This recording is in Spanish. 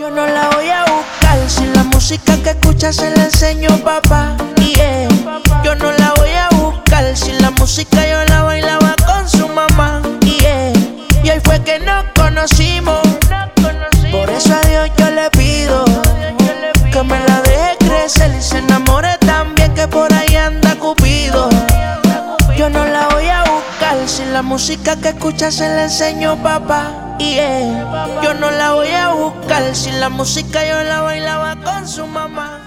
Yo no la voy a buscar, si la música que escucha se la enseño papá. Yeah. Yo no la voy a buscar, si la música yo la bailaba con su mamá. Yeah. Y hoy fue que nos conocimos, por eso a Dios yo le pido que me la deje crecer y se enamore también, que por ahí anda Cupido. Yo no la voy a buscar, si la música que escucha se la enseño papá. Yeah. Yo no la voy a buscar, si la música yo la bailaba con su mamá.